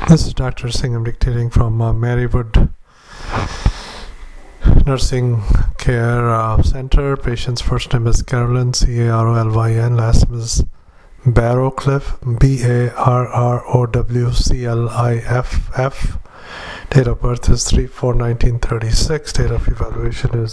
This is Dr. Singh. I'm dictating from Marywood Nursing Care Center. Patient's first name is Carolyn, Carolyn. Last name is Barrowcliff, Barrowcliff. Date of birth is 3/4/1936. Date of evaluation is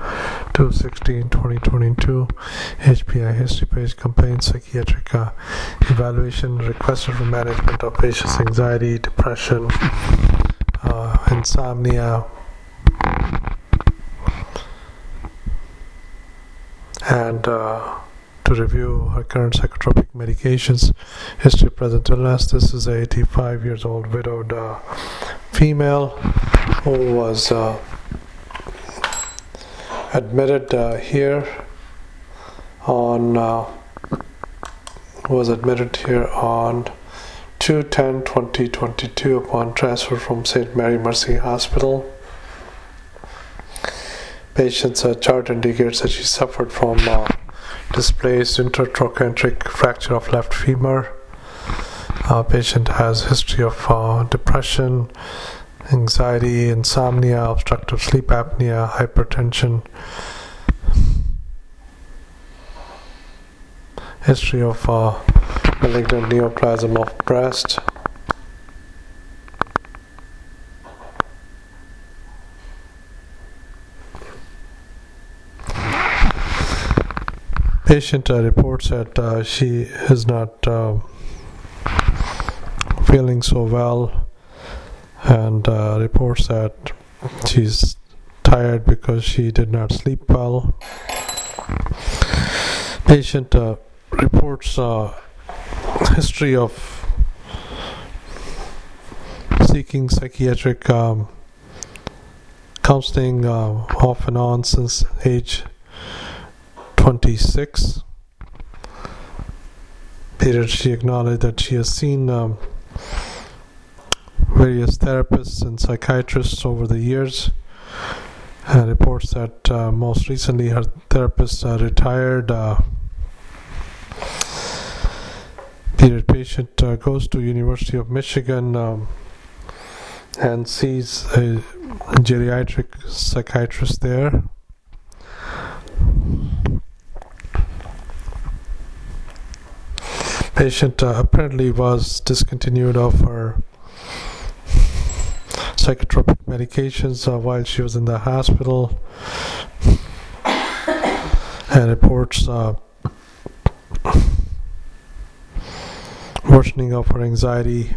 2/16/2022. HPI history page complaint psychiatric evaluation requested for management of patient's anxiety, depression, insomnia, and to review her current psychotropic medications, history of present illness. This is a 85 years old widowed female who was admitted here on 2/10/2022 upon transfer from St. Mary Mercy Hospital. Patient's chart indicates that she suffered from displaced intertrochanteric fracture of left femur. Patient has history of depression, anxiety, insomnia, obstructive sleep apnea, hypertension, history of malignant neoplasm of breast. Patient reports that she is not feeling so well, and reports that she's tired because she did not sleep well. Patient reports history of seeking psychiatric counseling off and on since age 26. Period. She acknowledged that she has seen various therapists and psychiatrists over the years, and reports that most recently her therapist retired. Period. Patient goes to University of Michigan and sees a geriatric psychiatrist there. Patient apparently was discontinued of her psychotropic medications while she was in the hospital, and reports worsening of her anxiety.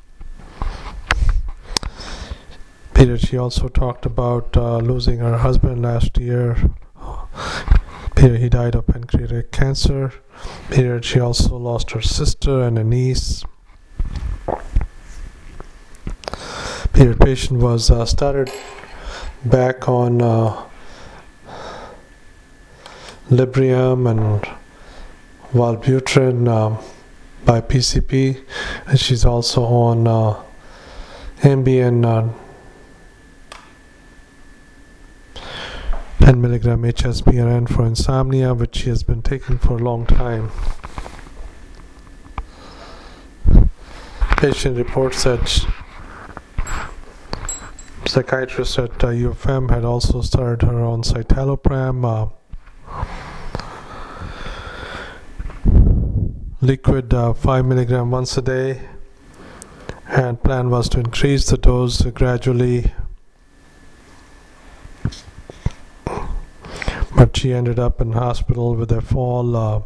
Period. She also talked about losing her husband last year. Period. He died of pancreatic cancer. Period. She also lost her sister and a niece. Period. Patient was started back on Librium and Wellbutrin by PCP, and she's also on Ambien 10 milligram HSBRN for insomnia, which she has been taking for a long time. Patient reports that psychiatrist at UFM had also started her on citalopram, liquid 5 milligram once a day, and plan was to increase the dose gradually, but she ended up in hospital with a fall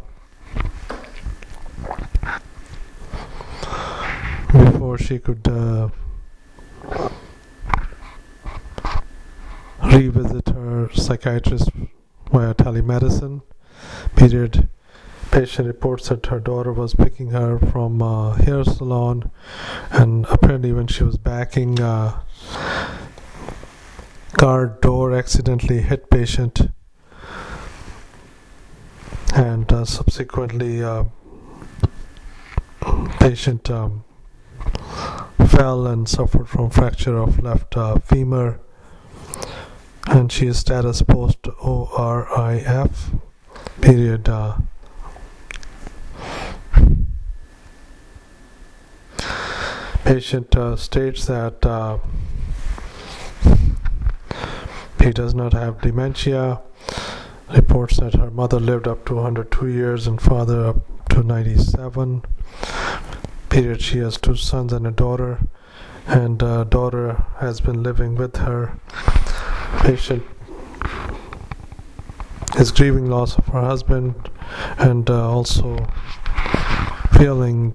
before she could revisit her psychiatrist via telemedicine. Period. Patient reports that her daughter was picking her from a hair salon, and apparently when she was backing, car door accidentally hit patient, and subsequently patient fell and suffered from fracture of left femur, and she is status post ORIF. Period. Patient states that he does not have dementia. Reports that her mother lived up to 102 years and father up to 97. Period. She has 2 sons and a daughter, and daughter has been living with her. Patient is grieving loss of her husband and also feeling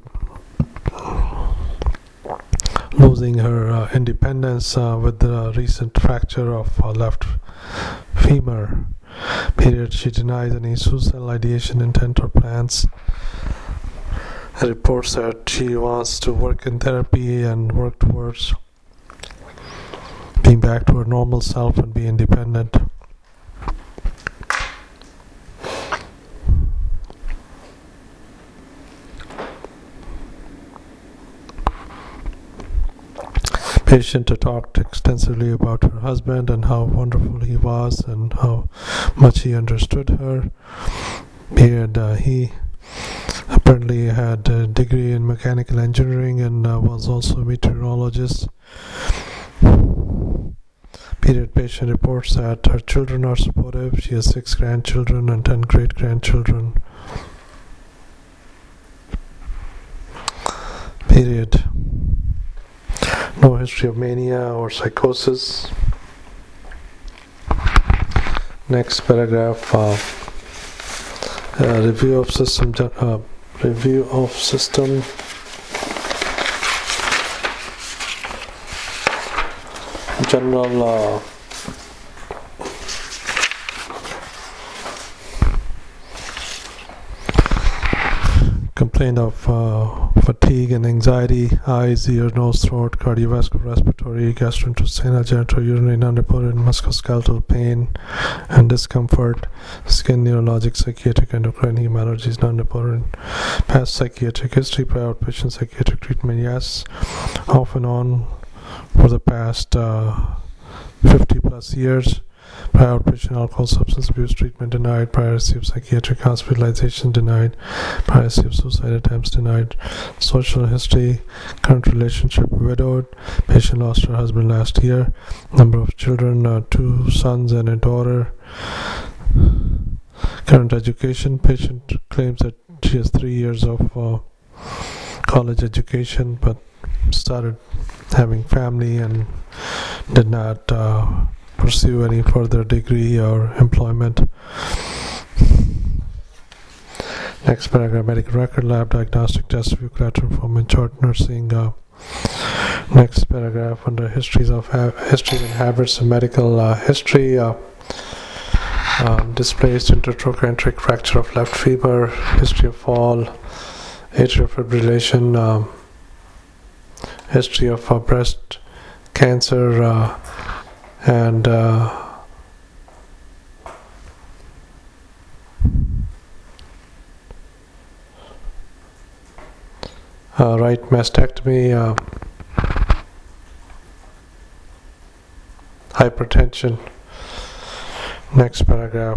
losing her independence with the recent fracture of left femur. Period. She denies any suicidal ideation, intent, or plans. Reports that she wants to work in therapy and work towards being back to her normal self and be independent. Patient talked extensively about her husband and how wonderful he was and how much he understood her. He apparently had a degree in mechanical engineering and was also a meteorologist. Patient reports that her children are supportive. She has 6 grandchildren and 10 great-grandchildren. No history of mania or psychosis. Next paragraph, review of system. General complaint of fatigue and anxiety, eyes, ear, nose, throat, cardiovascular, respiratory, gastrointestinal, genitourinary, non-reported musculoskeletal pain and discomfort, skin, neurologic, psychiatric, endocrine, heme allergies, non-reported, past psychiatric history, prior outpatient psychiatric treatment, yes, off and on for the past 50 plus years. Prior outpatient alcohol substance abuse treatment denied. Prior history of psychiatric hospitalization denied. Prior history of suicide attempts denied. Social history, current relationship widowed. Patient lost her husband last year. Number of children, 2 sons and a daughter. Current education, patient claims that she has 3 years of college education but started having family and did not pursue any further degree or employment. Next paragraph, medical record, lab diagnostic test, review, collateral performance chart, nursing. Next paragraph, under histories and habits of medical history, displaced intertrochanteric fracture of left femur, history of fall, atrial fibrillation, history of breast cancer, and right mastectomy, hypertension. Next paragraph,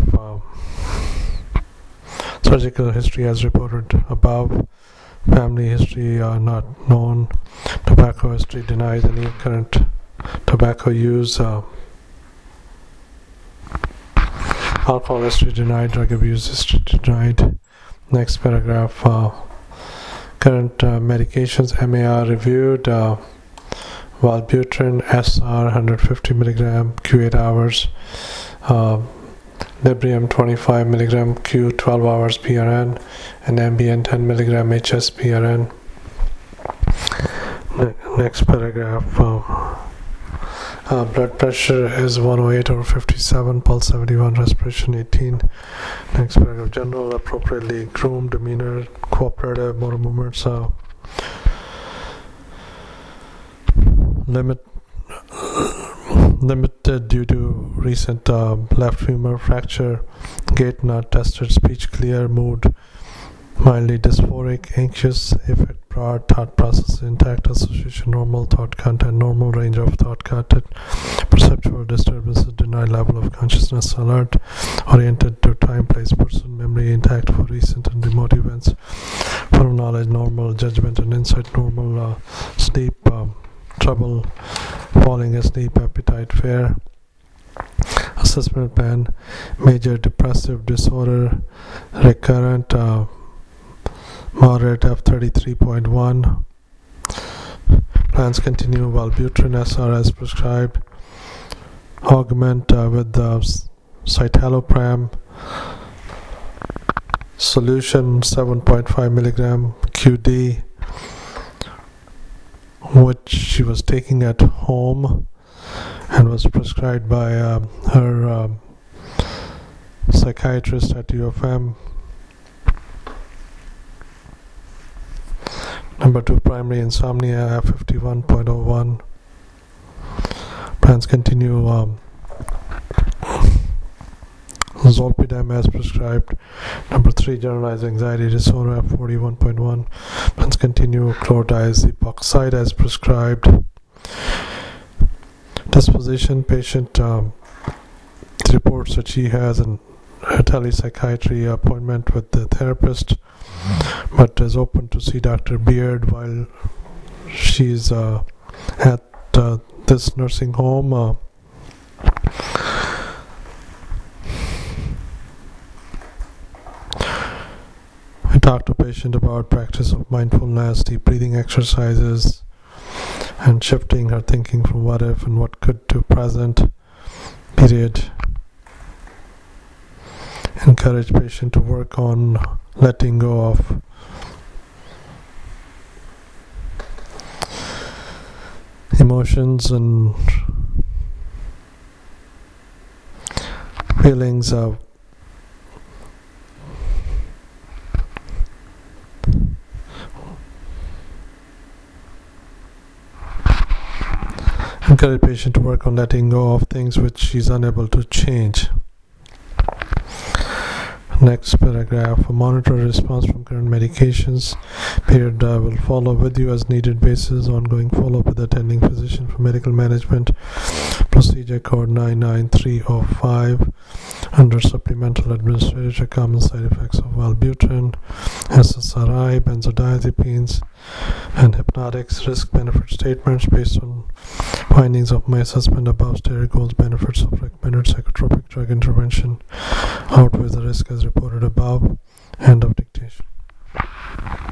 surgical history as reported above, family history not known, tobacco history denied, any current tobacco use, alcohol history denied, drug abuse history denied. Next paragraph, current medications, MAR reviewed, Wellbutrin SR 150 mg Q 8 hours, Librium 25 mg Q 12 hours PRN, and Ambien 10 mg HS PRN. Next paragraph, blood pressure is 108/57, pulse 71, respiration 18. Next paragraph, general appropriately groomed demeanor, cooperative motor movements, limited due to recent left femur fracture, gait not tested, speech clear, mood mildly dysphoric, anxious, affect broad, thought process intact, association normal, thought content normal, range of thought content, perceptual disturbances denied, level of consciousness alert, oriented to time, place, person, memory intact for recent and remote events, full knowledge normal, judgment and insight normal, sleep trouble falling asleep, appetite, fear. Assessment plan: major depressive disorder, recurrent, moderate F33.1. Plans continue Wellbutrin SR as prescribed. Augment with the citalopram solution 7.5 milligram QD, which she was taking at home and was prescribed by her psychiatrist at UFM. Number 2, primary insomnia F51.01. Plans continue zolpidem as prescribed. Number 3, generalized anxiety disorder F41.1. Plans continue chlordiazepoxide as prescribed. Disposition: patient reports that she has a telepsychiatry appointment with the therapist, but is open to see Dr. Beard while she's at this nursing home. I talked to patient about practice of mindfulness, deep breathing exercises, and shifting her thinking from what if and what could to present period. Encourage patient to work on letting go of emotions and feelings of encourage patient to work on letting go of things which she's unable to change. Next paragraph: monitor response from current medications. Period will follow with you as needed basis. Ongoing follow-up with attending physician for medical management. Procedure code 99305. Under supplemental administrative common side effects of Wellbutrin, SSRI, benzodiazepines, and hypnotics. Risk benefit statements based on findings of my assessment above. Stated goals: benefits of recommended psychotropic drug intervention outweighs the risk as reported above. End of dictation.